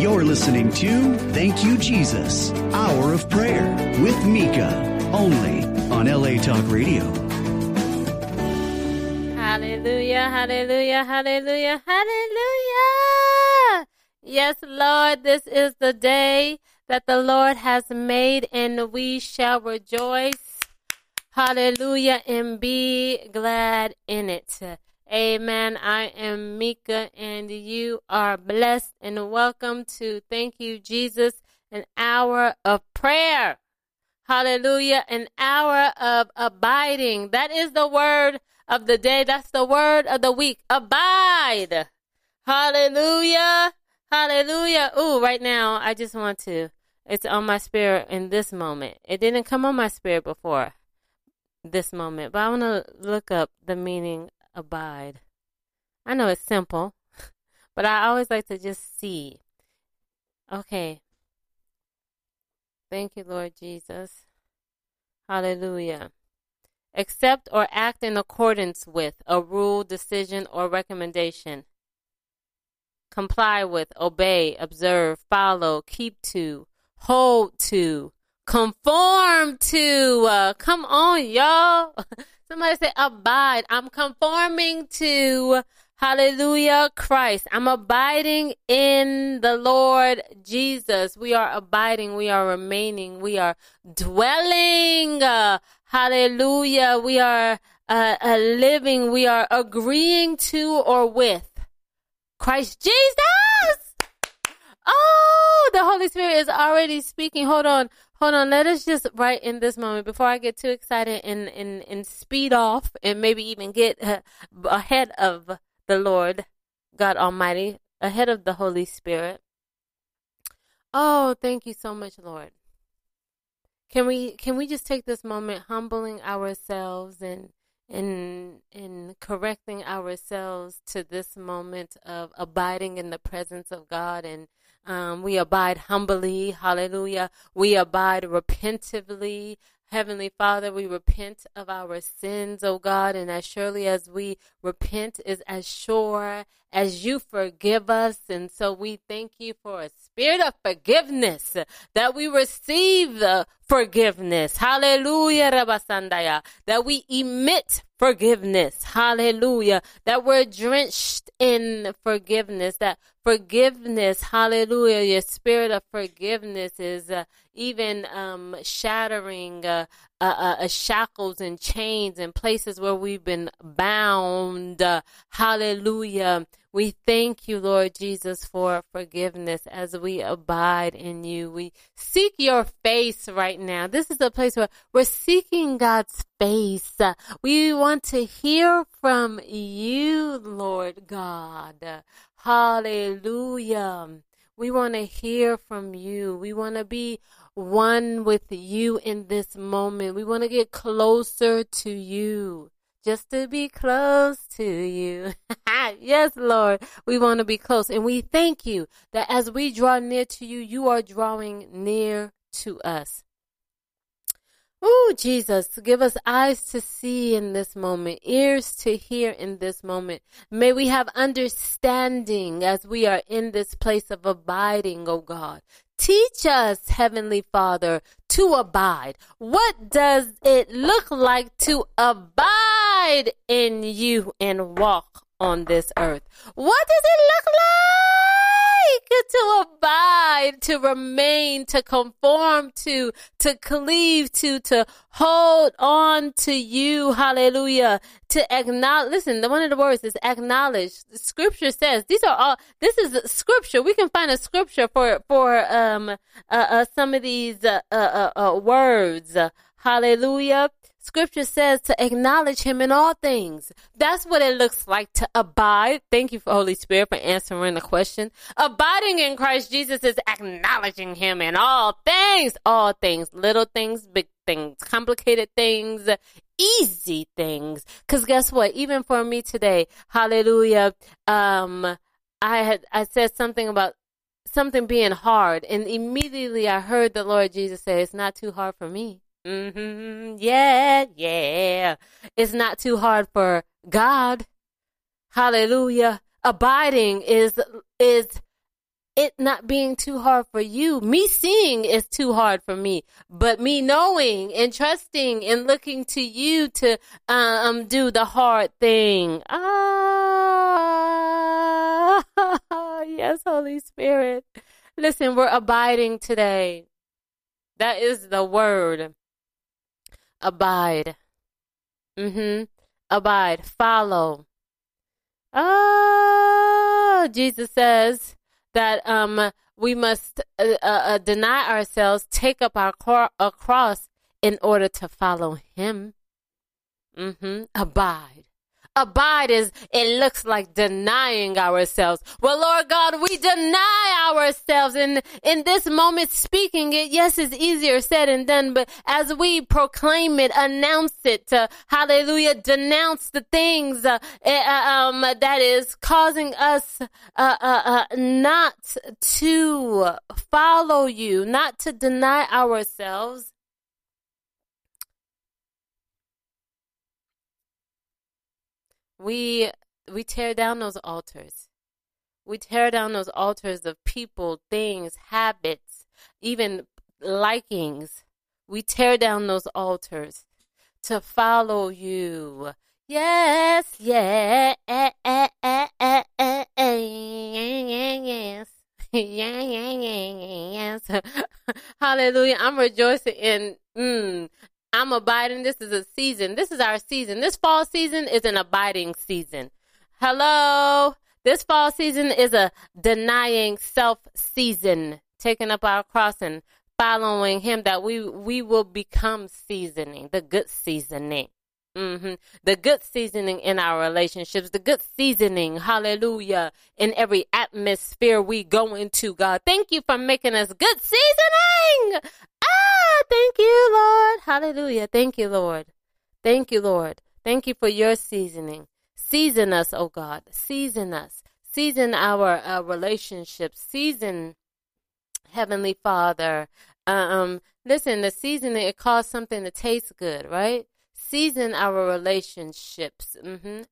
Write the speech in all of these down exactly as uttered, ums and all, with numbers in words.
You're listening to Thank You, Jesus, Hour of Prayer with Mika, only on L A Talk Radio. Hallelujah, hallelujah, hallelujah, hallelujah. Yes, Lord, this is the day that the Lord has made, and we shall rejoice. Hallelujah, and be glad in it. Amen. I am Mika, and you are blessed, and welcome to Thank You, Jesus, an hour of prayer. Hallelujah, an hour of abiding. That is the word of the day. That's the word of the week. Abide. Hallelujah. Hallelujah. Ooh, right now, I just want to. It's on my spirit in this moment. It didn't come on my spirit before this moment, but I want to look up the meaning abide. I know it's simple, but I always like to just see. Okay. Thank you, Lord Jesus. Hallelujah. Accept or act in accordance with a rule, decision, or recommendation. Comply with, obey, observe, follow, keep to, hold to, conform to. Uh, come on, y'all. Somebody say abide. I'm conforming to, hallelujah, Christ. I'm abiding in the Lord Jesus. We are abiding. We are remaining. We are dwelling. Uh, hallelujah. We are uh, uh, living. We are agreeing to or with Christ Jesus. Oh, the Holy Spirit is already speaking. Hold on. Hold on. Let us just right in this moment before I get too excited and, and, and speed off and maybe even get uh, ahead of the Lord God Almighty, ahead of the Holy Spirit. Oh, thank you so much, Lord. Can we can we just take this moment humbling ourselves and and and correcting ourselves to this moment of abiding in the presence of God, and um, we abide humbly, hallelujah. We abide repentively. Heavenly Father, we repent of our sins, oh God, and as surely as we repent is as sure as you forgive us. And so we thank you for a spirit of forgiveness, that we receive the forgiveness. Hallelujah, Rabasandaya. That we emit forgiveness. Hallelujah. That we're drenched in forgiveness. That forgiveness, hallelujah, your spirit of forgiveness is uh, even um, shattering uh, uh, uh, shackles and chains and places where we've been bound. Uh, hallelujah. We thank you, Lord Jesus, for forgiveness as we abide in you. We seek your face right now. This is a place where we're seeking God's face. Uh, we want to hear from you, Lord God. Uh, hallelujah. We want to hear from you. We want to be one with you in this moment. We want to get closer to you. Just to be close to you. Yes, Lord, we want to be close. And we thank you that as we draw near to you, you are drawing near to us. Oh, Jesus, give us eyes to see in this moment, ears to hear in this moment. May we have understanding as we are in this place of abiding, oh God. Teach us, Heavenly Father, to abide. What does it look like to abide in you and walk on this earth? What does it look like to abide, to remain, to conform to, to cleave to, to hold on to you? Hallelujah. To acknowledge, listen, the one of the words is acknowledge. The scripture says, these are all, this is scripture. We can find a scripture for, for, um, uh, uh some of these, uh, uh, uh, words. Hallelujah. Scripture says to acknowledge him in all things. That's what it looks like to abide. Thank you, for Holy Spirit, for answering the question. Abiding in Christ Jesus is acknowledging him in all things. All things. Little things, big things, complicated things, easy things. Because guess what? Even for me today, hallelujah, um, I had I said something about something being hard. And immediately I heard the Lord Jesus say, it's not too hard for me. Mm-hmm. Yeah, yeah. It's not too hard for God. Hallelujah. Abiding is is it not being too hard for you. Me seeing is too hard for me, but me knowing and trusting and looking to you to um do the hard thing. Ah, yes, Holy Spirit. Listen, we're abiding today. That is the word. Abide. Mm-hmm. Abide. Follow. Oh, Jesus says that um we must uh, uh, deny ourselves, take up our cor- a cross in order to follow him. Mm-hmm. Abide. Abide is, it looks like denying ourselves. Well, Lord God, we deny ourselves. And in this moment, speaking it, yes, it's easier said and done. But as we proclaim it, announce it, uh, hallelujah, denounce the things uh, uh, um, that is causing us uh, uh, uh, not to follow you, not to deny ourselves. We we tear down those altars. We tear down those altars of people, things, habits, even likings. We tear down those altars to follow you. Yes, yeah, eh, eh, eh, eh, eh, eh, yes, yeah, yeah, yeah, yes. Hallelujah! I'm rejoicing in. Mm, I'm abiding. This is a season. This is our season. This fall season is an abiding season. Hello. This fall season is a denying self season, taking up our cross and following him, that we, we will become seasoning, the good seasoning. Mm-hmm. The good seasoning in our relationships, the good seasoning, hallelujah, in every atmosphere we go into, God. Thank you for making us good seasoning. Ah, thank you, Lord. Hallelujah. Thank you, Lord. Thank you, Lord. Thank you for your seasoning. Season us, oh God. Season us. Season our uh, relationships. Season, Heavenly Father. Um, listen, the seasoning, it caused something to taste good, right? Season our relationships. Mm-hmm.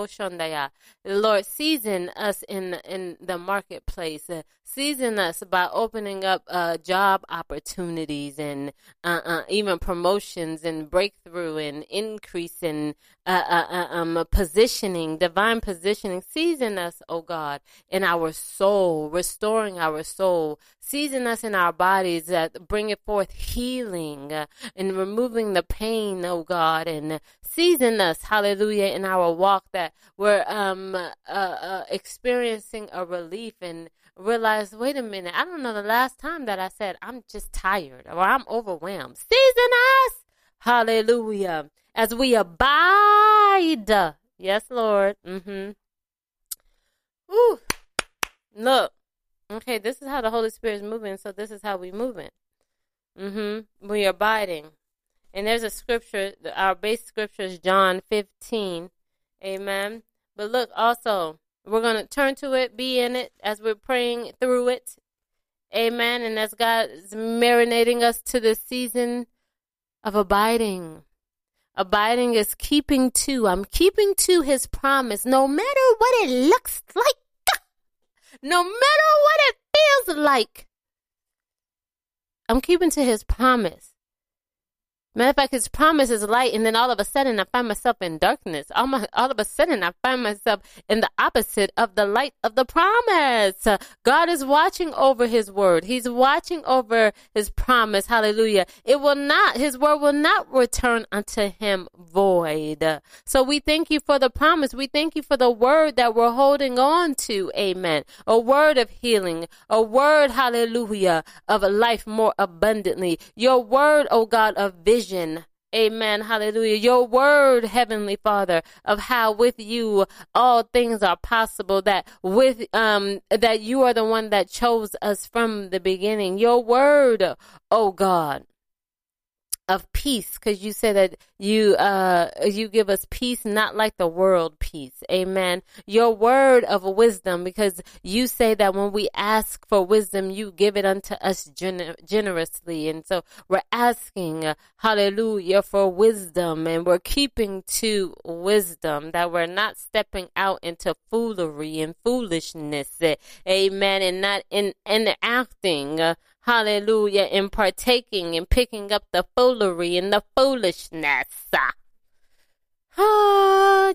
Lord, season us in in the marketplace. Uh, season us by opening up uh, job opportunities and uh, uh, even promotions and breakthrough and increase in uh, uh, uh, um, positioning, divine positioning. Season us, oh God, in our soul, restoring our soul. Season us in our bodies, uh, bringing forth healing uh, and removing the pain, oh God, and season us, hallelujah, in our walk, that we're um, uh, uh, experiencing a relief and realize, wait a minute, I don't know the last time that I said I'm just tired or I'm overwhelmed. Season us, hallelujah, as we abide. Yes, Lord. Mm-hmm. Ooh, look. Okay, this is how the Holy Spirit is moving, so this is how we moving. Mm-hmm. We are abiding. And there's a scripture, our base scripture is John fifteen. Amen. But look, also, we're going to turn to it, be in it, as we're praying through it. Amen. And as God is marinating us to the season of abiding. Abiding is keeping to. I'm keeping to his promise, no matter what it looks like. No matter what it feels like, I'm keeping to his promise. Matter of fact, his promise is light, and then all of a sudden I find myself in darkness. All, my, all of a sudden I find myself in the opposite of the light of the promise. Uh, God is watching over his word. He's watching over his promise. Hallelujah. It will not, his word will not return unto him void. Uh, so we thank you for the promise. We thank you for the word that we're holding on to. Amen. A word of healing. A word, hallelujah, of a life more abundantly. Your word, oh God, of vision. Amen. Hallelujah. Your word, Heavenly Father, of how with you all things are possible, that with um that you are the one that chose us from the beginning. Your word, oh God. of peace, because you say that you uh you give us peace, not like the world peace. Amen. Your word of wisdom, because you say that when we ask for wisdom, you give it unto us gen- generously. And so we're asking, uh, hallelujah, for wisdom, and we're keeping to wisdom, that we're not stepping out into foolery and foolishness. Uh, amen. And not in, in acting, uh, hallelujah, in partaking and picking up the foolery and the foolishness. Oh,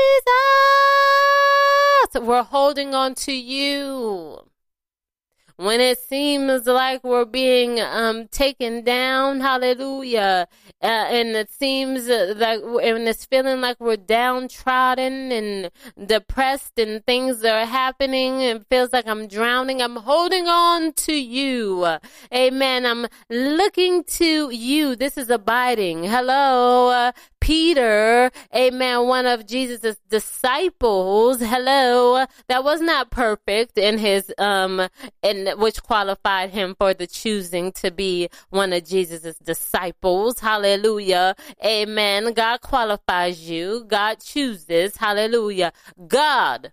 Jesus, we're holding on to you. When it seems like we're being um, taken down, hallelujah, uh, and it seems like, and it's feeling like we're downtrodden and depressed and things are happening and it feels like I'm drowning, I'm holding on to you. Amen. I'm looking to you. This is abiding. Hello, uh, Peter, amen, one of Jesus' disciples, hello, that was not perfect in his, um, in which qualified him for the choosing to be one of Jesus' disciples, hallelujah, amen. God qualifies you, God chooses, hallelujah. God,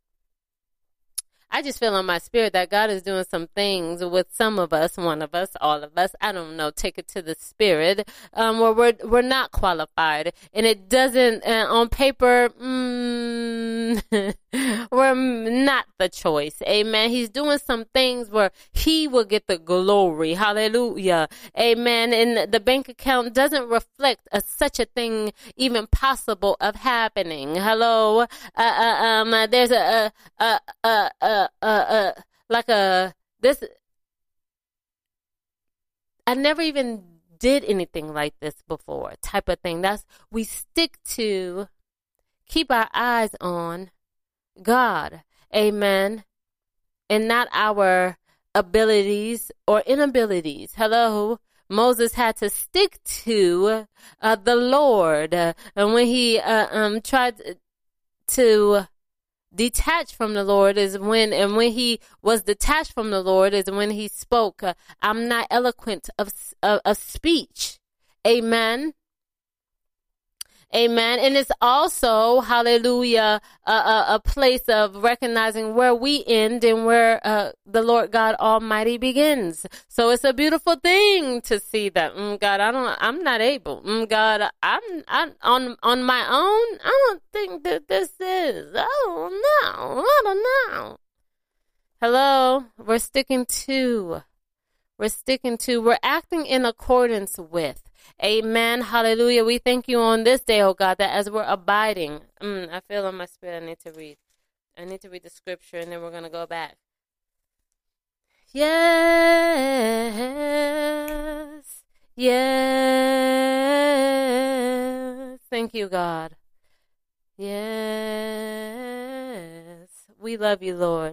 I just feel in my spirit that God is doing some things with some of us, one of us, all of us. I don't know. Take it to the spirit, um, where we're we're not qualified, and it doesn't uh, on paper. Mm, we're not the choice. Amen. He's doing some things where He will get the glory. Hallelujah. Amen. And the bank account doesn't reflect a, such a thing even possible of happening. Hello. Uh, uh, um. Uh, there's a a a a. Uh, uh, uh, like a, this, I never even did anything like this before type of thing. That's, we stick to, keep our eyes on God. Amen. And not our abilities or inabilities. Hello. Moses had to stick to uh, the Lord. Uh, and when he uh, um tried to detached from the Lord is when, and when he was detached from the Lord is when he spoke, uh, I'm not eloquent of, of, of speech. Amen. Amen. And it's also, hallelujah, a, a, a place of recognizing where we end and where uh, the Lord God Almighty begins. So it's a beautiful thing to see that, mm, God, I don't, I'm not able. Mm, God, I'm, I'm on, on my own. I don't think that this is. Oh, no, I don't know. Hello, we're sticking to, we're sticking to, we're acting in accordance with. Amen. Hallelujah. We thank you on this day, oh God, that as we're abiding, mm, I feel in my spirit I need to read. I need to read the scripture and then we're going to go back. Yes. Yes. Thank you, God. Yes. We love you, Lord.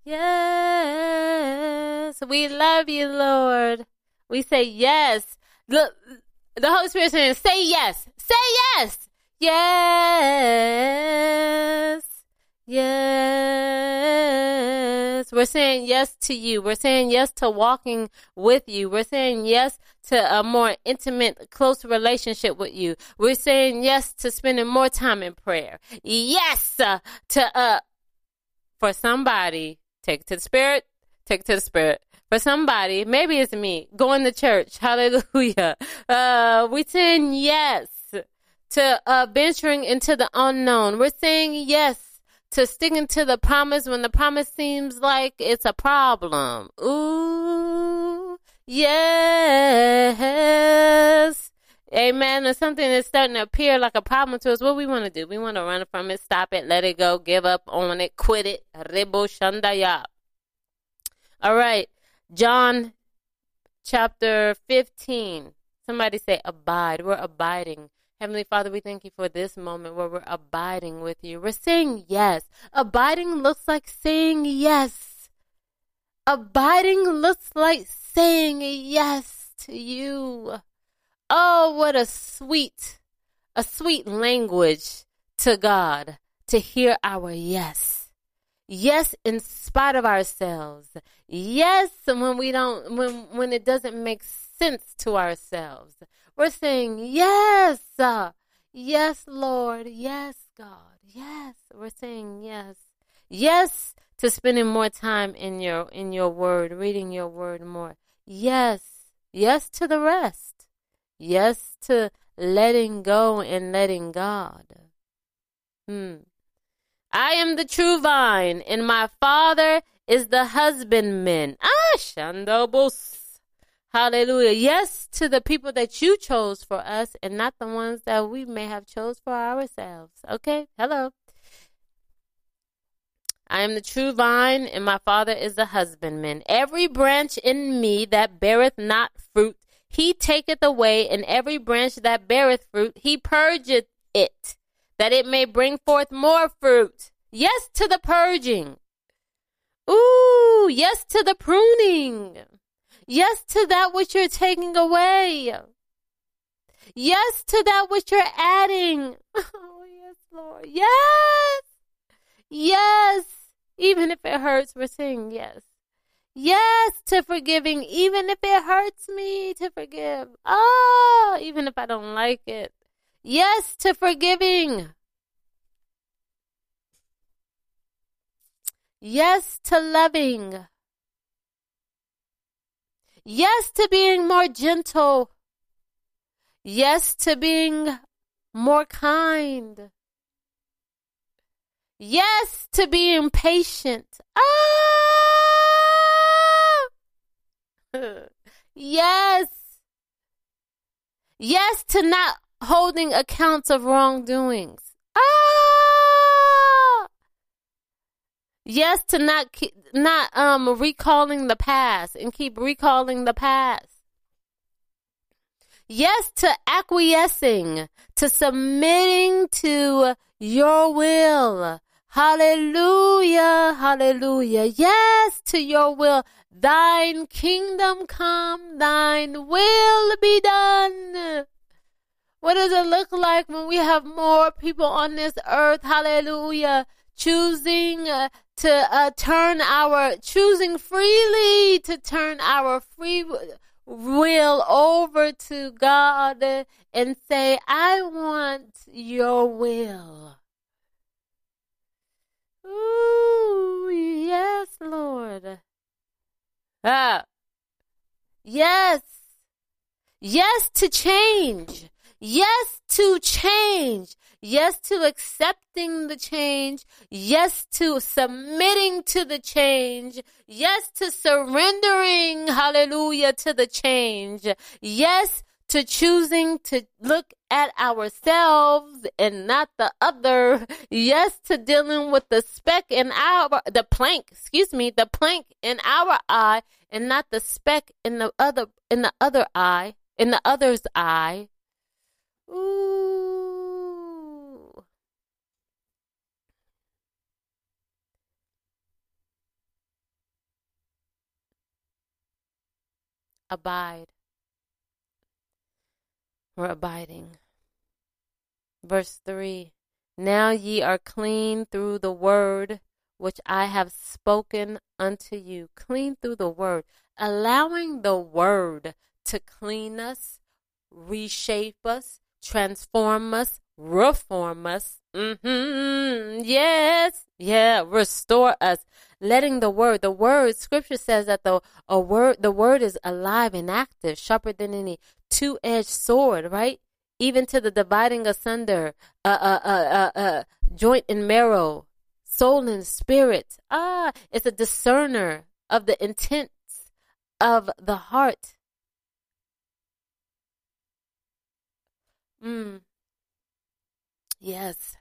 Yes. We love you, Lord. We say yes. Look. The Holy Spirit is saying, say yes. Say yes. Yes. Yes. We're saying yes to you. We're saying yes to walking with you. We're saying yes to a more intimate, close relationship with you. We're saying yes to spending more time in prayer. Yes uh, to, uh, for somebody, take it to the Spirit, take it to the Spirit. For somebody, maybe it's me, going to church, hallelujah. Uh, we're saying yes to uh, venturing into the unknown. We're saying yes to sticking to the promise when the promise seems like it's a problem. Ooh, yes. Amen. Or something that's starting to appear like a problem to us. What we want to do? We want to run from it, stop it, let it go, give up on it, quit it. Rebo shandaya. All right. John chapter fifteen. Somebody say abide. We're abiding. Heavenly Father, we thank you for this moment where we're abiding with you. We're saying yes. Abiding looks like saying yes. Abiding looks like saying yes to you. Oh, what a sweet, a sweet language to God to hear our yes. Yes, in spite of ourselves. Yes, when we don't, when, when it doesn't make sense to ourselves. We're saying, yes, uh, yes, Lord, yes, God, yes. We're saying yes. Yes to spending more time in your in your word, reading your word more. Yes. Yes to the rest. Yes to letting go and letting God. Hmm. I am the true vine, and my Father is the husbandman. Ah, Shandobos. Hallelujah. Yes to the people that you chose for us and not the ones that we may have chose for ourselves. Okay? Hello. I am the true vine, and my Father is the husbandman. Every branch in me that beareth not fruit, he taketh away, and every branch that beareth fruit, he purgeth it, that it may bring forth more fruit. Yes to the purging. Ooh, yes to the pruning. Yes to that which you're taking away. Yes to that which you're adding. Oh, yes, Lord. Yes. Yes. Even if it hurts, we're saying yes. Yes to forgiving, even if it hurts me to forgive. Oh, even if I don't like it. Yes to forgiving. Yes to loving. Yes to being more gentle. Yes to being more kind. Yes to being patient. Ah! Yes. Yes to not holding accounts of wrongdoings. Ah! Yes to not not um recalling the past and keep recalling the past. Yes to acquiescing, to submitting to your will. Hallelujah, hallelujah. Yes to your will. Thine kingdom come, thine will be done. What does it look like when we have more people on this earth? Hallelujah. Choosing uh, to uh, turn our, choosing freely to turn our free will over to God and say, I want your will. Ooh, yes, Lord. Ah, yes. Yes to change. Yes to change. Yes to accepting the change. Yes to submitting to the change. Yes to surrendering, hallelujah, to the change. Yes to choosing to look at ourselves and not the other. Yes to dealing with the speck in our, the plank, excuse me, the plank in our eye and not the speck in the other, in the other eye, in the other's eye. Ooh. Abide. We're abiding. Verse three. Now ye are clean through the word which I have spoken unto you. Clean through the word. Allowing the word to clean us, reshape us, transform us, reform us. Mm-hmm. Yes. Yeah. Restore us. Letting the word, the word, scripture says that the a word, the word is alive and active, sharper than any two-edged sword, right? Even to the dividing asunder, uh, uh, uh, uh, uh, joint and marrow, soul and spirit. Ah, it's a discerner of the intents of the heart. Mm. Yes.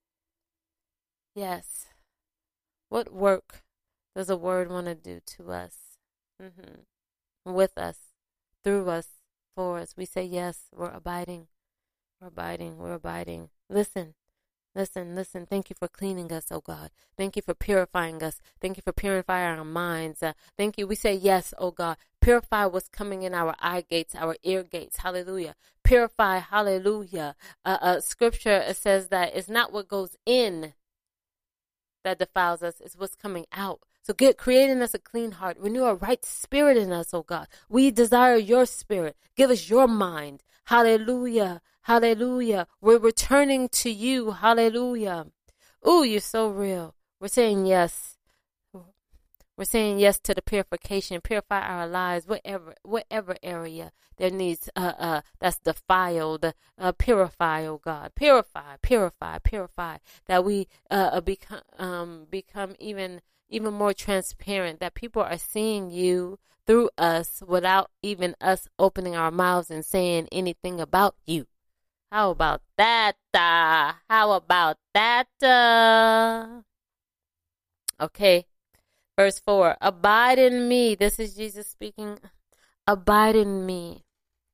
Yes. What work does the word want to do to us? Mm-hmm. With us, through us, for us. We say yes, we're abiding. We're abiding. We're abiding. Listen. Listen, listen. Thank you for cleaning us, oh God. Thank you for purifying us. Thank you for purifying our minds. Uh, thank you. We say yes, oh God. Purify what's coming in our eye gates, our ear gates. Hallelujah. Purify, hallelujah. Uh, uh, scripture says that it's not what goes in that defiles us, it's what's coming out. So get creating us a clean heart. Renew a right spirit in us, oh God. We desire your spirit. Give us your mind. Hallelujah. Hallelujah. We're returning to you. Hallelujah. Ooh, you're so real. We're saying yes. We're saying yes to the purification. Purify our lives, whatever, whatever area there needs, uh, uh, that's defiled. Uh, purify, oh God, purify, purify, purify. That we uh, become, um, become even, even more transparent. That people are seeing you through us without even us opening our mouths and saying anything about you. How about that? Uh, how about that? Uh? Okay. Verse four, abide in me. This is Jesus speaking. Abide in me.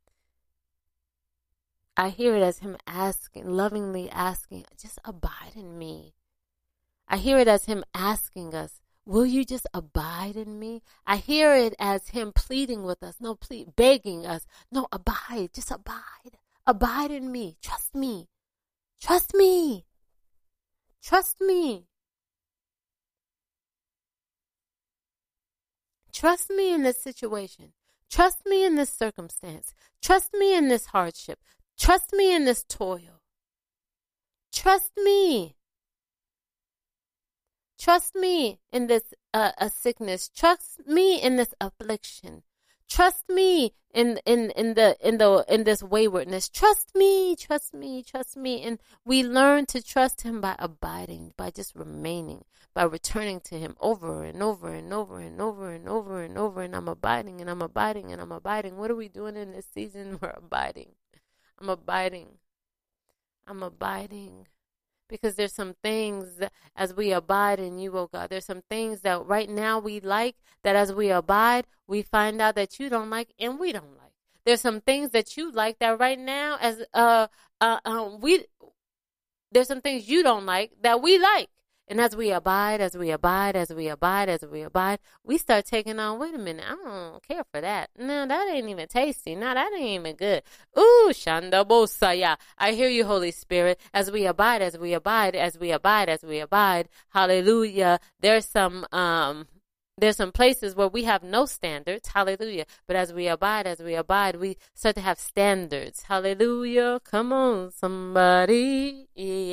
I hear it as him asking, lovingly asking, just abide in me. I hear it as him asking us, will you just abide in me? I hear it as him pleading with us. No, plead, begging us. No, abide. Just abide. Abide in me. Trust me. Trust me. Trust me. Trust me in this situation. Trust me in this circumstance. Trust me in this hardship. Trust me in this toil. Trust me. Trust me in this uh, a sickness. Trust me in this affliction. Trust me in in in the in the in this waywardness. Trust me, trust me, trust me. And we learn to trust him by abiding, by just remaining, by returning to him over and over and over and over and over and over. And I'm abiding and I'm abiding and I'm abiding. What are we doing in this season? We're abiding. I'm abiding. I'm abiding. Because there's some things that as we abide in you, oh God, there's some things that right now we like, that as we abide, we find out that you don't like and we don't like. There's some things that you like that right now as uh uh um we there's some things you don't like that we like. And as we abide, as we abide, as we abide, as we abide, we start taking on, wait a minute, I don't care for that. No, that ain't even tasty. No, that ain't even good. Ooh, Shanda Bosaya. I hear you, Holy Spirit. As we abide, as we abide, as we abide, as we abide. Hallelujah. There's some, um, there's some places where we have no standards. Hallelujah. But as we abide, as we abide, we start to have standards. Hallelujah. Come on, somebody.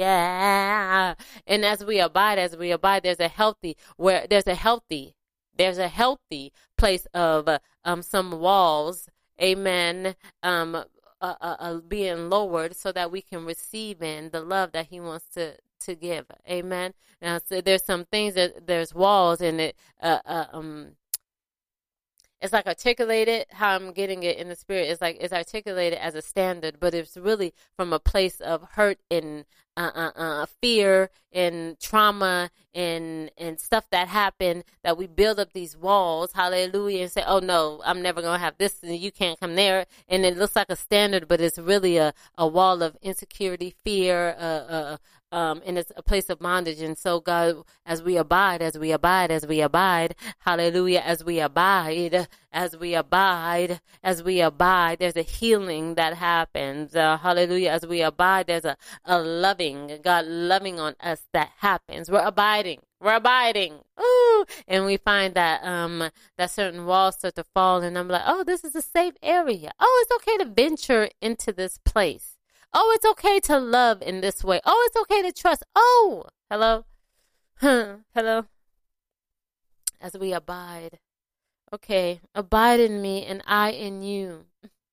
Yeah. And as we abide, as we abide, there's a healthy, where there's a healthy, there's a healthy place of uh, um some walls. Amen. Um, uh, uh, uh, being lowered so that we can receive in the love that he wants to to give. Amen. Now, so there's some things that there's walls and it, uh, uh, um, it's like articulated, how I'm getting it in the spirit. It's like, it's articulated as a standard, but it's really from a place of hurt and, uh, uh, uh, fear and trauma and, and stuff that happened, that we build up these walls. Hallelujah. And say, oh no, I'm never going to have this and you can't come there. And it looks like a standard, but it's really a, a wall of insecurity, fear, uh, uh, Um, and it's a place of bondage. And so, God, as we abide, as we abide, as we abide, hallelujah, as we abide, as we abide, as we abide, there's a healing that happens. Uh, hallelujah. As we abide, there's a, a loving, God loving on us that happens. We're abiding. We're abiding. Ooh. And we find that um that certain walls start to fall. And I'm like, oh, this is a safe area. Oh, it's okay to venture into this place. Oh, it's okay to love in this way. Oh, it's okay to trust. Oh, hello. Huh. Hello. As we abide. Okay. Abide in me and I in you.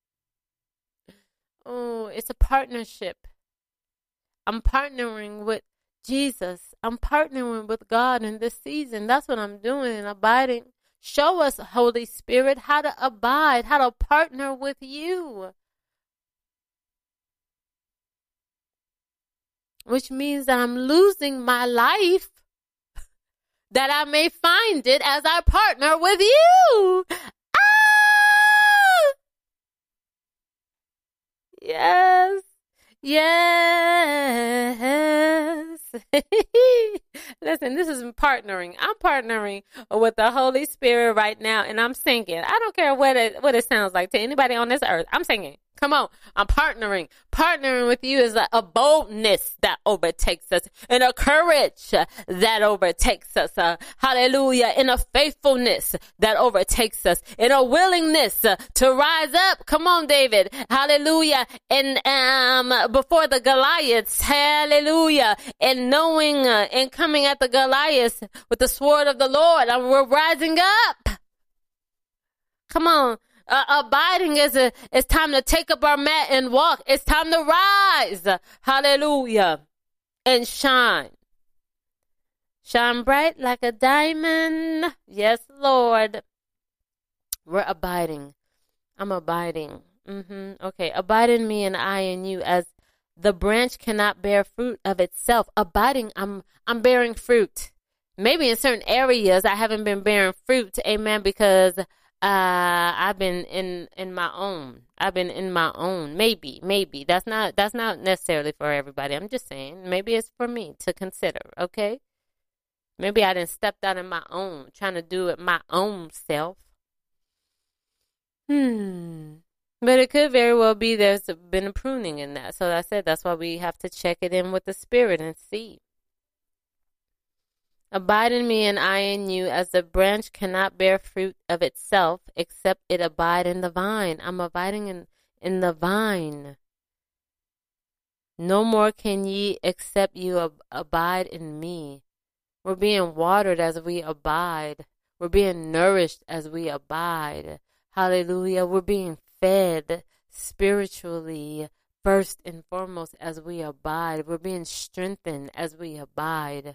Oh, it's a partnership. I'm partnering with Jesus. I'm partnering with God in this season. That's what I'm doing and abiding. Show us, Holy Spirit, how to abide, how to partner with you. Which means that I'm losing my life, that I may find it as I partner with you. Ah! Yes. Yes. Listen, this is partnering. I'm partnering with the Holy Spirit right now, and I'm singing. I don't care what it, what it sounds like to anybody on this earth. I'm singing. Come on. I'm partnering. Partnering with you is a, a boldness that overtakes us and a courage that overtakes us. Uh, hallelujah. And a faithfulness that overtakes us and a willingness uh, to rise up. Come on, David. Hallelujah. And um, before the Goliaths. Hallelujah. And knowing uh, and coming at the Goliaths with the sword of the Lord. And we're rising up. Come on. Uh, abiding is a, it's time to take up our mat and walk. It's time to rise. Hallelujah. And shine. Shine bright like a diamond. Yes, Lord. We're abiding. I'm abiding. Mm-hmm. Okay. Abide in me and I in you, as the branch cannot bear fruit of itself. Abiding, I'm, I'm bearing fruit. Maybe in certain areas I haven't been bearing fruit. Amen. Because Uh, I've been in, in my own. I've been in my own. Maybe, maybe. That's not, that's not necessarily for everybody. I'm just saying, maybe it's for me to consider, okay? Maybe I done stepped out in my own, trying to do it my own self. Hmm. But it could very well be there's been a pruning in that. So I said that's why we have to check it in with the Spirit and see. Abide in me and I in you, as the branch cannot bear fruit of itself except it abide in the vine. I'm abiding in, in the vine. No more can ye except you ab- abide in me. We're being watered as we abide. We're being nourished as we abide. Hallelujah. We're being fed spiritually first and foremost as we abide. We're being strengthened as we abide.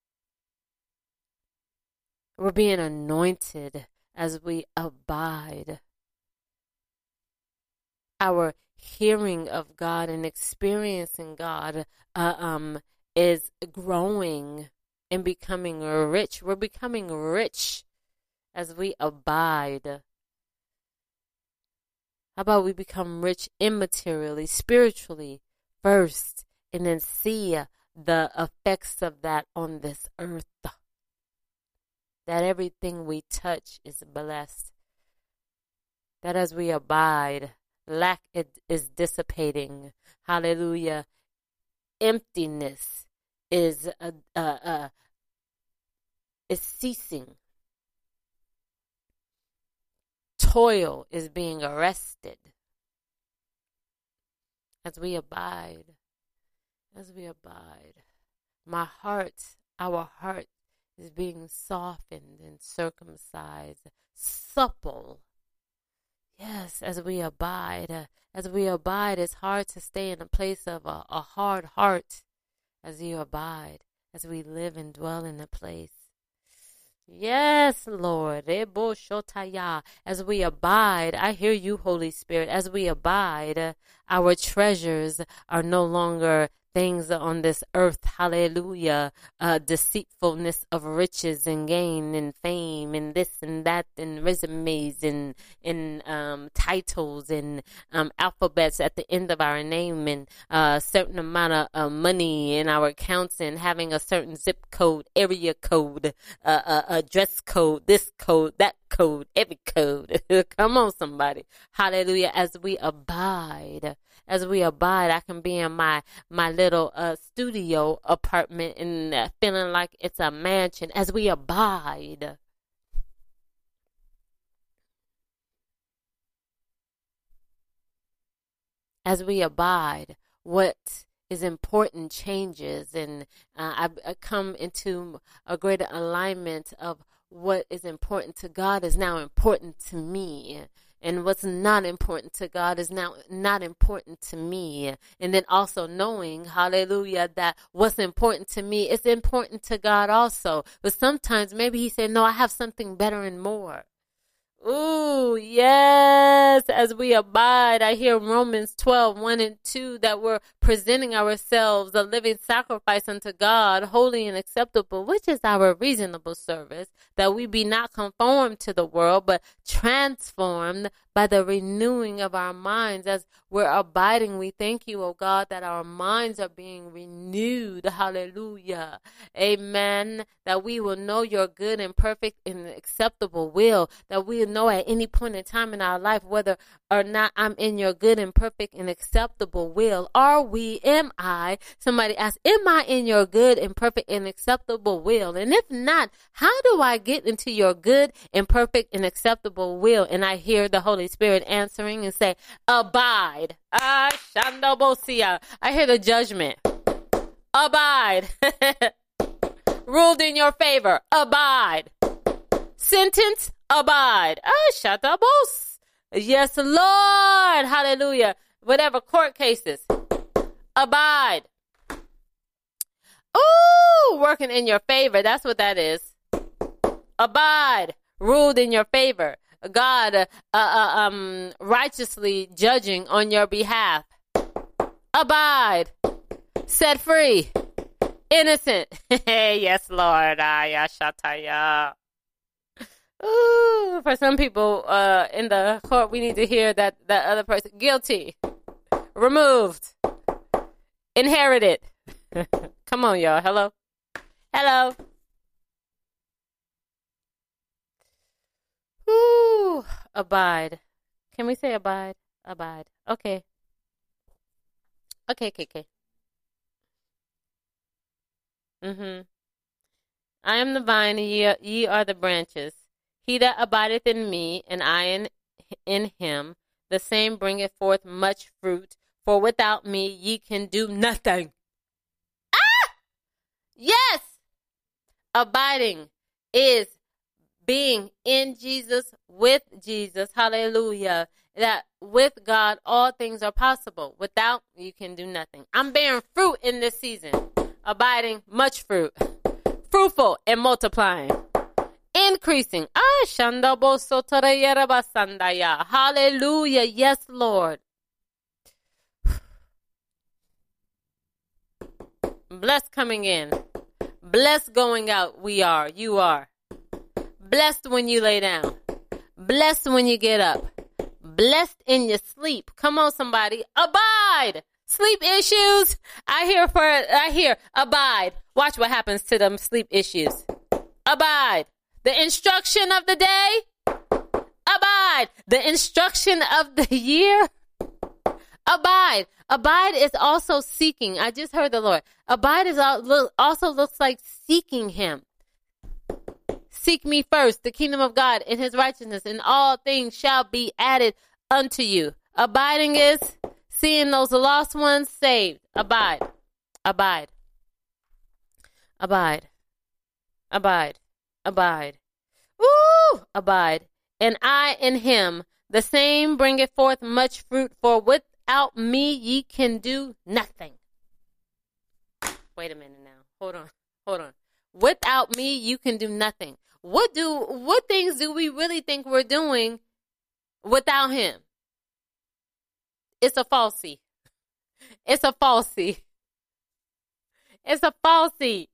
We're being anointed as we abide. Our hearing of God and experiencing God uh, um, is growing and becoming rich. We're becoming rich as we abide. How about we become rich immaterially, spiritually first, and then see the effects of that on this earth? That everything we touch is blessed. That as we abide, lack is dissipating. Hallelujah. Emptiness is uh, uh, uh, is ceasing. Toil is being arrested. As we abide, as we abide, my heart, our heart, is being softened and circumcised, supple. Yes, as we abide. Uh, as we abide, it's hard to stay in a place of a, a hard heart as you abide, as we live and dwell in a place. Yes, Lord. As we abide, I hear you, Holy Spirit. As we abide, uh, our treasures are no longer things on this earth, hallelujah, uh, deceitfulness of riches and gain and fame and this and that and resumes and, and um, titles and um, alphabets at the end of our name and a uh, certain amount of uh, money in our accounts and having a certain zip code, area code, uh, uh, address code, this code, that code, every code. Come on, somebody. Hallelujah. As we abide, as we abide, I can be in my, my little uh, studio apartment and uh, feeling like it's a mansion. As we abide, as we abide, what is important changes, and uh, I, I come into a greater alignment of what is important to God is now important to me. And what's not important to God is now not important to me. And then also knowing, hallelujah, that what's important to me is important to God also. But sometimes maybe he said, no, I have something better and more. Ooh, yes, as we abide, I hear Romans twelve, one and two, that we're presenting ourselves a living sacrifice unto God, holy and acceptable, which is our reasonable service, that we be not conformed to the world, but transformed by the renewing of our minds. As we're abiding, we thank you, oh God, that our minds are being renewed. Hallelujah. Amen. That we will know your good and perfect and acceptable will. That we will know at any point in time in our life whether or not I'm in your good and perfect and acceptable will. Are we? Am I? Somebody asked, am I in your good and perfect and acceptable will? And if not, how do I get into your good and perfect and acceptable will? And I hear the Holy Spirit answering and say, abide. Ah, Shandobosia. I hear the judgment. Abide. Ruled in your favor. Abide. Sentence. Abide. Ah, Shatabos. Yes, Lord. Hallelujah. Whatever court cases. Abide. Ooh, working in your favor. That's what that is. Abide. Ruled in your favor. God uh, uh, um, righteously judging on your behalf. Abide. Set free. Innocent. Yes, Lord. Ayashataya. Ooh, for some people uh, in the court, we need to hear that that other person guilty, removed, inherited. Come on, y'all. Hello, hello. Ooh, abide. Can we say abide? Abide. Okay. Okay, okay, okay. Mm-hmm. I am the vine, and ye are, ye are the branches. He that abideth in me, and I in, in him, the same bringeth forth much fruit. For without me ye can do nothing. Ah! Yes! Abiding is being in Jesus, with Jesus. Hallelujah. That with God, all things are possible. Without, you can do nothing. I'm bearing fruit in this season. Abiding, much fruit. Fruitful and multiplying. Increasing. Ah, Shandabosotayarabasandaya. Hallelujah. Yes, Lord. Blessed coming in. Blessed going out. We are. You are. Blessed when you lay down. Blessed when you get up. Blessed in your sleep. Come on, somebody. Abide. Sleep issues. I hear for, I hear abide. Watch what happens to them sleep issues. Abide. The instruction of the day. Abide. The instruction of the year. Abide. Abide is also seeking. I just heard the Lord. Abide is also looks like seeking him. Seek me first, the kingdom of God and his righteousness, and all things shall be added unto you. Abiding is seeing those lost ones saved. Abide. Abide. Abide. Abide. Abide. Woo! Abide. And I in him, the same bringeth forth much fruit, for without me ye can do nothing. Wait a minute now. Hold on. Hold on. Without me, you can do nothing. What do what things do we really think we're doing without him? It's a falsie. It's a falsie. It's a falsie.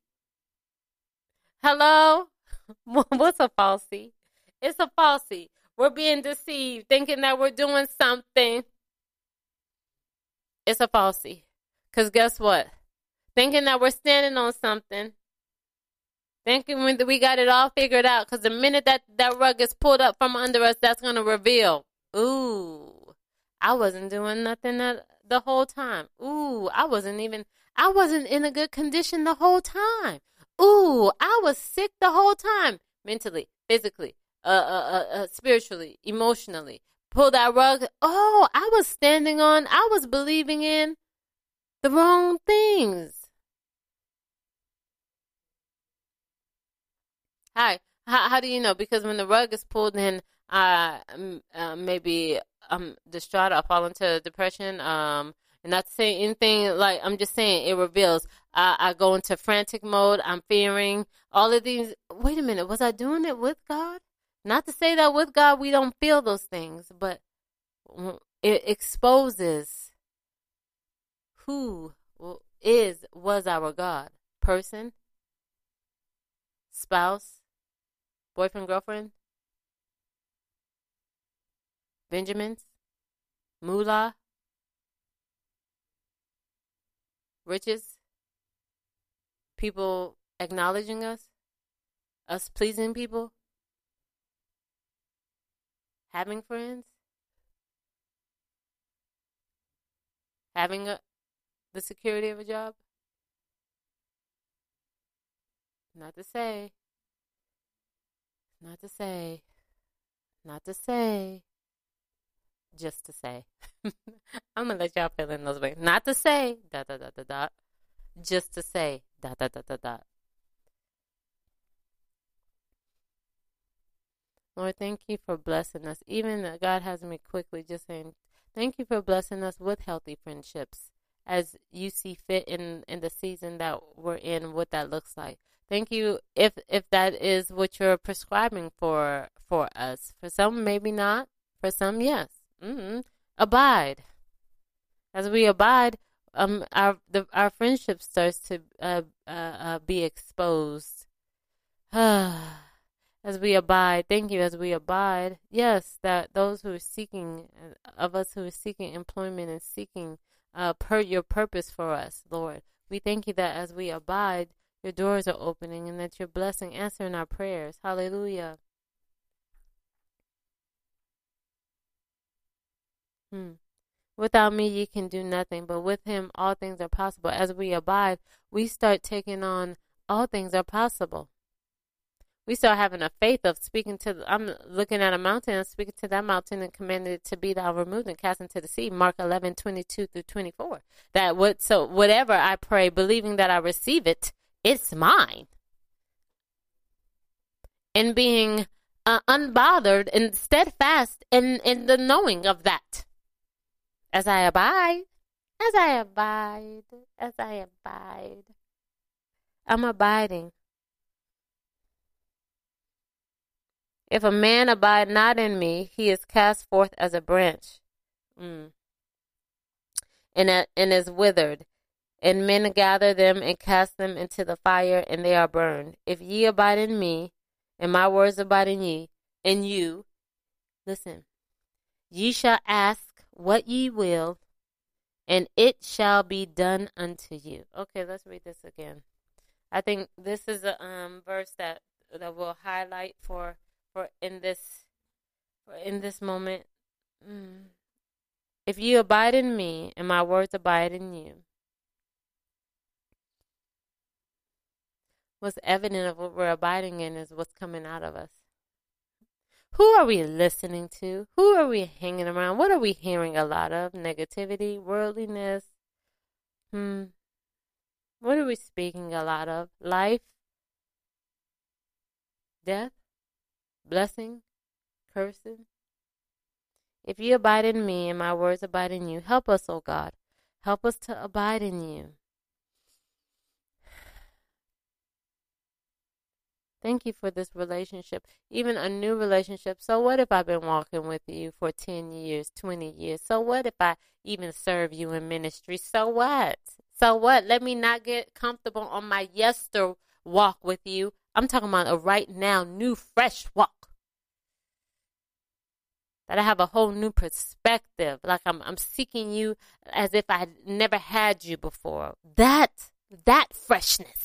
Hello? What's a falsie? It's a falsie. We're being deceived, thinking that we're doing something. It's a falsie. Because guess what? Thinking that we're standing on something. Thinking we got it all figured out. Because the minute that that rug is pulled up from under us, that's going to reveal. Ooh, I wasn't doing nothing that, the whole time. Ooh, I wasn't even, I wasn't in a good condition the whole time. Ooh, I was sick the whole time. Mentally, physically, uh, uh, uh, uh, spiritually, emotionally. Pull that rug. Oh, I was standing on, I was believing in the wrong things. Hi. How, how do you know? Because when the rug is pulled in, uh, uh, maybe I'm distraught. I fall into depression. Um, and not to say anything like, I'm just saying it reveals. I, I go into frantic mode. I'm fearing all of these. Wait a minute. Was I doing it with God? Not to say that with God we don't feel those things, but it exposes who is, was our God. Person, spouse, boyfriend, girlfriend, Benjamins, moolah, riches, people acknowledging us, us pleasing people, having friends, having a, the security of a job. Not to say, not to say, not to say, just to say. I'm going to let y'all fill in those ways. Not to say, dot, dot, dot, dot, dot. Just to say, dot, dot, dot, dot, dot. Lord, thank you for blessing us. Even God has me quickly just saying, thank you for blessing us with healthy friendships as you see fit in, in the season that we're in, what that looks like. Thank you if if that is what you're prescribing for for us. For some, maybe not. For some, yes. Mm-hmm. Abide. As we abide, um, our the, our friendship starts to uh, uh, uh, be exposed. As we abide, thank you. As we abide, yes, that those who are seeking of us who are seeking employment and seeking uh, per your purpose for us, Lord, we thank you that as we abide, your doors are opening and that you're blessing, answering our prayers. Hallelujah. Hmm. Without me, ye can do nothing, but with him, all things are possible. As we abide, we start taking on all things are possible. We start having a faith of speaking to, I'm looking at a mountain and speaking to that mountain and commanded it to be thou removed and cast into the sea. Mark eleven, twenty-two through twenty-four. That what, so whatever I pray, believing that I receive it, it's mine. And being uh, unbothered and steadfast in, in the knowing of that. As I abide, as I abide, as I abide. I'm abiding. If a man abide not in me, he is cast forth as a branch, mm. and, a, and is withered. And men gather them and cast them into the fire, and they are burned. If ye abide in me, and my words abide in ye, in you, listen, ye shall ask what ye will, and it shall be done unto you. Okay, let's read this again. I think this is a um, verse that that will highlight for for in this for in this moment. Mm. If you abide in me, and my words abide in you. What's evident of what we're abiding in is what's coming out of us. Who are we listening to? Who are we hanging around? What are we hearing a lot of? Negativity, worldliness. Hmm. What are we speaking a lot of? Life, death, blessing, cursing. If you abide in me and my words abide in you, help us, O God. Help us to abide in you. Thank you for this relationship, even a new relationship. So what if I've been walking with you for ten years, twenty years? So what if I even serve you in ministry? So what? So what? Let me not get comfortable on my yester walk with you. I'm talking about a right now, new, fresh walk. That I have a whole new perspective. Like I'm, I'm seeking you as if I never had you before. That, that freshness.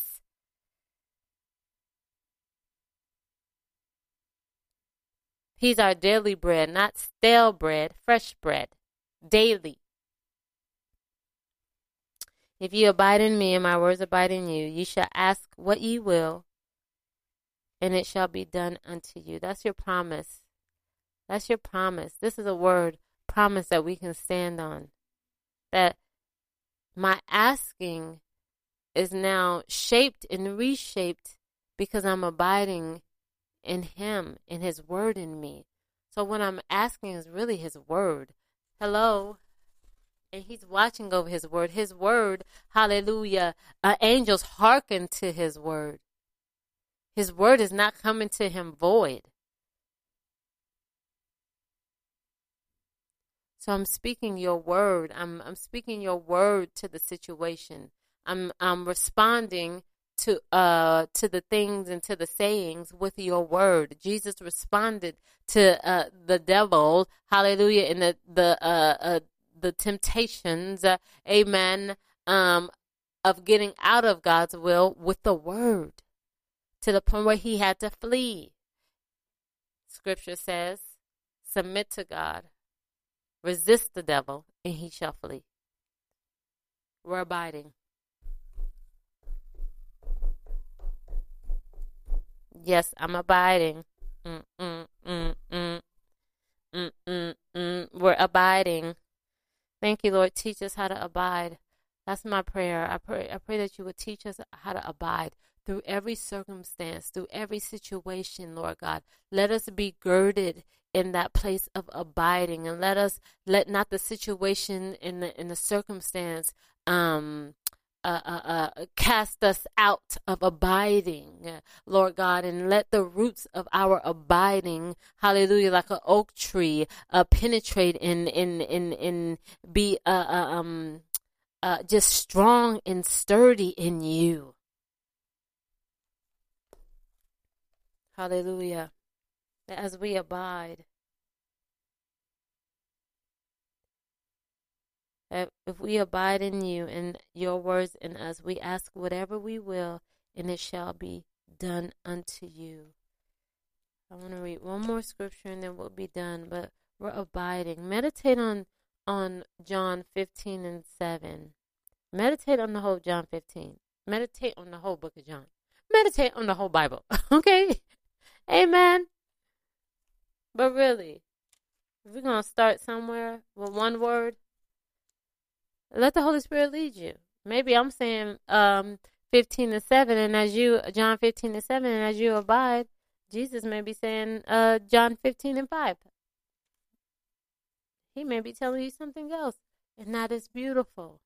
He's our daily bread, not stale bread, fresh bread, daily. If you abide in me and my words abide in you, you shall ask what ye will, and it shall be done unto you. That's your promise. That's your promise. This is a word, promise that we can stand on. That my asking is now shaped and reshaped because I'm abiding in him, in his word in me. So what I'm asking is really his word. Hello? And he's watching over his word. His word, hallelujah, uh, angels hearken to his word. His word is not coming to him void. So I'm speaking your word. I'm I'm speaking your word to the situation. I'm I'm responding to uh to the things and to the sayings with your word. Jesus responded to uh the devil, hallelujah, and the the uh, uh the temptations, uh, amen, um of getting out of God's will with the word, to the point where he had to flee. Scripture says, submit to God, resist the devil, and he shall flee. We're abiding. Yes, I'm abiding. Mm, mm, mm, mm. Mm, mm, mm. We're abiding. Thank you, Lord. Teach us how to abide. That's my prayer. I pray, I pray that you would teach us how to abide through every circumstance, through every situation, Lord God. Let us be girded in that place of abiding, and let us let not the situation in the in the circumstance um uh, uh, uh, cast us out of abiding, Lord God, and let the roots of our abiding, hallelujah, like an oak tree, uh, penetrate and in in in be uh, uh, um uh, just strong and sturdy in you. Hallelujah. As we abide, if we abide in you and your words in us, we ask whatever we will, and it shall be done unto you. I want to read one more scripture and then we'll be done, but we're abiding. Meditate on, on John fifteen and seven. Meditate on the whole John fifteen. Meditate on the whole book of John. Meditate on the whole Bible. Okay? Amen. But really, if we're going to start somewhere with one word, let the Holy Spirit lead you. Maybe I'm saying um, fifteen and seven, and as you, John fifteen and seven, and as you abide, Jesus may be saying uh, John fifteen and five. He may be telling you something else, and that is beautiful.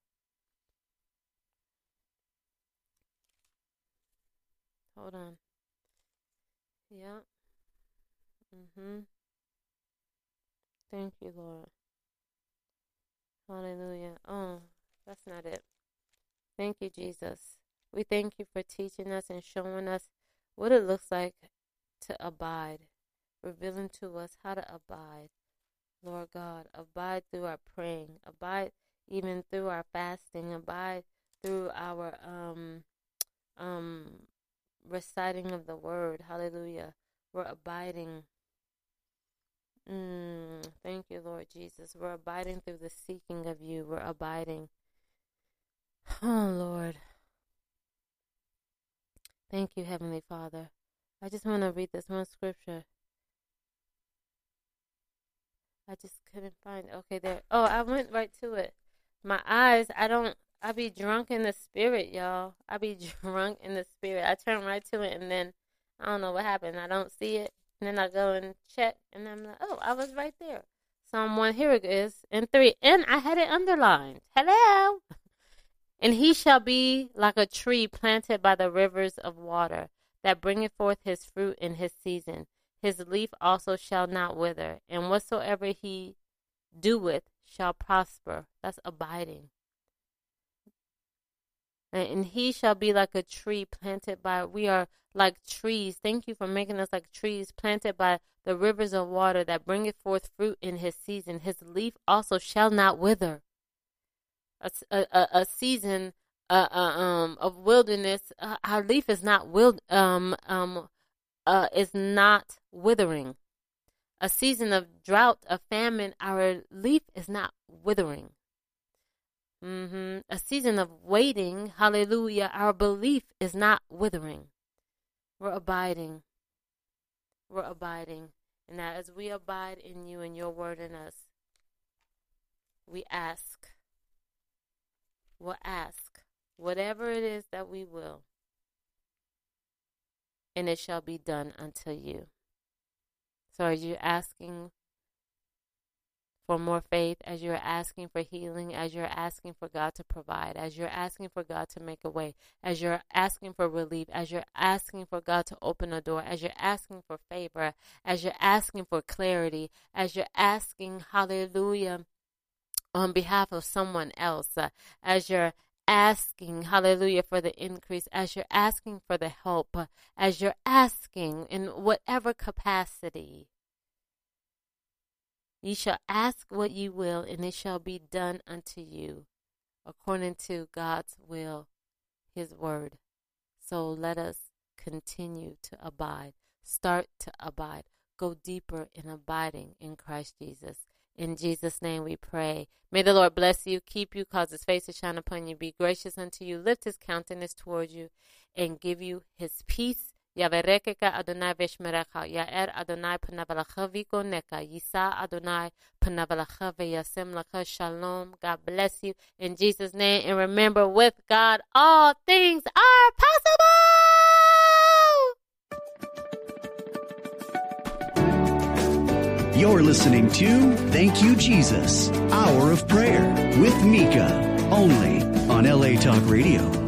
Hold on. Yeah. Mm-hmm. Thank you, Lord. Hallelujah. Oh, that's not it. Thank you, Jesus. We thank you for teaching us and showing us what it looks like to abide, revealing to us how to abide. Lord God, abide through our praying, abide even through our fasting, abide through our um um reciting of the word. Hallelujah. We're abiding. Mm, thank you, Lord Jesus. We're abiding through the seeking of you. We're abiding. Oh, Lord. Thank you, Heavenly Father. I just want to read this one scripture. I just couldn't find it. Okay, there. Oh, I went right to it. My eyes, I don't, I be drunk in the spirit, y'all. I be drunk in the spirit. I turn right to it, and then I don't know what happened. I don't see it. And then I go and check, and I'm like, oh, I was right there. Psalm one, here it is, and three. And I had it underlined. Hello. And he shall be like a tree planted by the rivers of water, that bringeth forth his fruit in his season. His leaf also shall not wither, and whatsoever he doeth shall prosper. That's abiding. And he shall be like a tree planted by, we are like trees. Thank you for making us like trees planted by the rivers of water, that bringeth forth fruit in his season. His leaf also shall not wither. A, a, a season uh, uh, um, of wilderness, uh, our leaf is not wild, um, um, uh, is not withering. A season of drought, of famine, our leaf is not withering. Mm-hmm. A season of waiting, hallelujah, our belief is not withering. We're abiding. We're abiding. And that as we abide in you and your word in us, we ask. We'll ask whatever it is that we will, and it shall be done unto you. So are you asking for more faith, as you're asking for healing, as you're asking for God to provide, as you're asking for God to make a way, as you're asking for relief, as you're asking for God to open a door, as you're asking for favor, as you're asking for clarity, as you're asking, hallelujah, on behalf of someone else, uh, as you're asking, hallelujah, for the increase, as you're asking for the help, as you're asking in whatever capacity, ye shall ask what ye will, and it shall be done unto you according to God's will, his word. So let us continue to abide. Start to abide. Go deeper in abiding in Christ Jesus. In Jesus' name we pray. May the Lord bless you, keep you, cause his face to shine upon you, be gracious unto you, lift his countenance toward you, and give you his peace. Yaverekeka Adonai veshmerecha, Yaer Adonai panavalacha vikoneka, Yisa Adonai panavalacha veyasem lacha. Shalom. God bless you in Jesus' name. And remember, with God, all things are possible. You're listening to Thank You, Jesus, Hour of Prayer with Mika, only on L A Talk Radio.